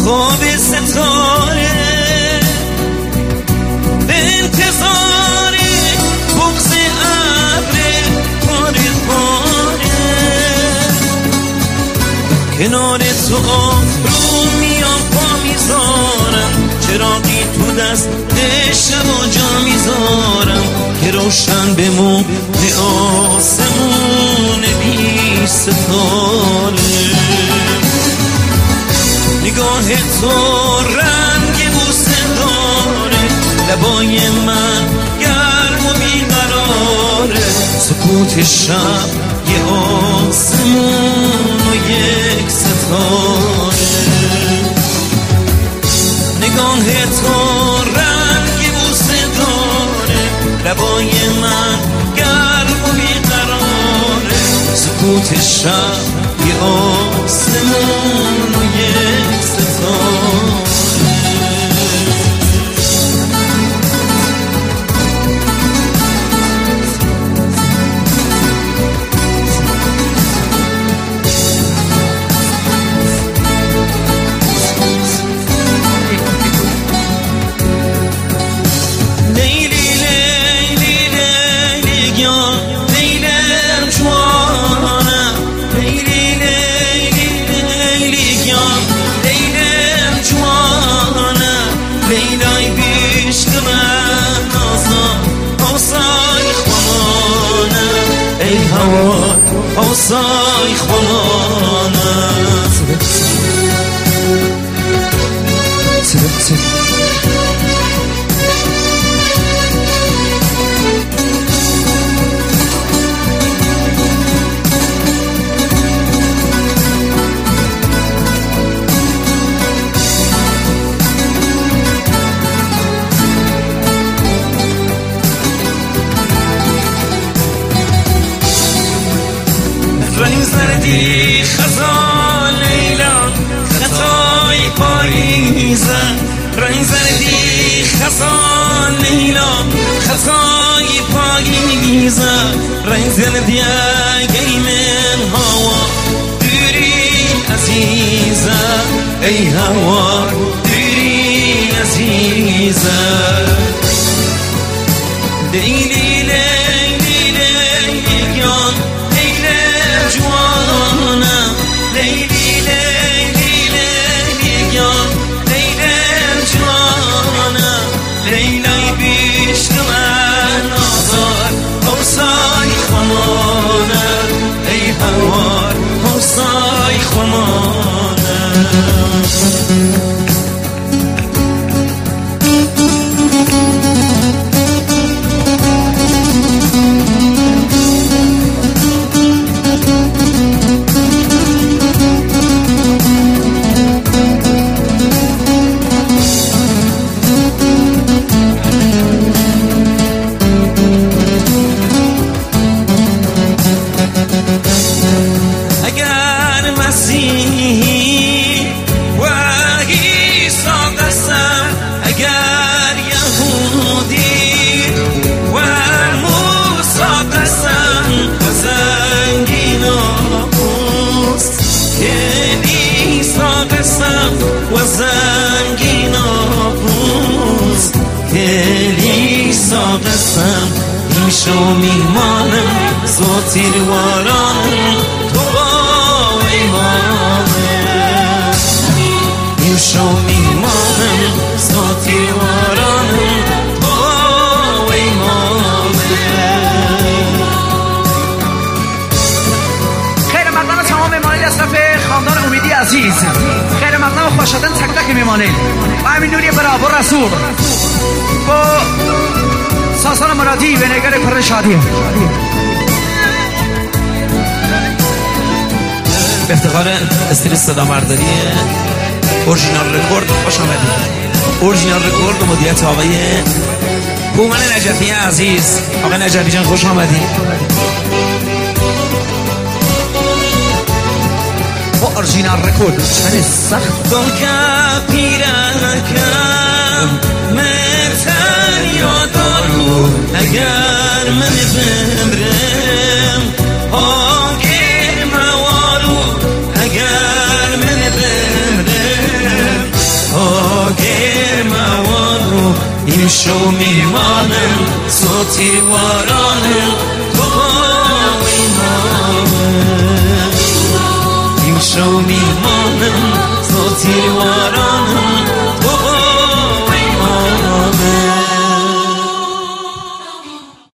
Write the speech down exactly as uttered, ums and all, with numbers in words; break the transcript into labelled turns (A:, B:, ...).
A: خواب ستاره به انتظار بغض ابر پاره پاره کنار تو آبرو میام پا میذارم چراغی تو دست شب و جا میذارم که روشن بمون به آسمون بی ستاره نگاه تو رنگ بوسه داره لبای من گرم و بیقراره سکوت شب یه آسمون و یک ستاره نگاه تو رنگ بوسه داره لبای من گرم و بیقراره سکوت شب یه آسمون و یک ستاره آسای خمانه رنگ زردی خزان لیلا خطای پاییزه رنگ زردی خزان لیلا خطای پاییزه رنگ زردی اگه من هوا دوری عزیزه ای هوا دوری عزیزه لیلی لیلی لیلی جان جوانم لیلی لیلی لیلی جان لیلم جوانم لیلای بیشت من آزار حوصای خمانم ای هوار حوصای خمانم و زنگین آبوز کلیسا قسم میشو میمانم زوتیر وارانم تو با ایمانم میشو میمانم زوتیر وارانم تو با ایمانم.
B: خیر مقدم تمام میمانید از طرف خاندان امیدی عزیز خیر مقدم خوش شدن تک تک میمانید و همین نوری برابر رسول با ساسان مرادی و نگر پر شادی
A: به افتخار استیل صدا برداری اورجینال رکورد خوش آمدید. اورجینال رکورد مدیریت آقای هومن نجفی عزیز. آقای نجفی جان خوش آمدید.
B: اورجینال رکورد چنین سخت
A: دل که پیرکم متن یادارو اگر من بمرم آگر موارو اگر من بمرم با گرموان رو این شو میمانم سوتی وارانم تو ایمانم این شو میمانم سوتی وارانم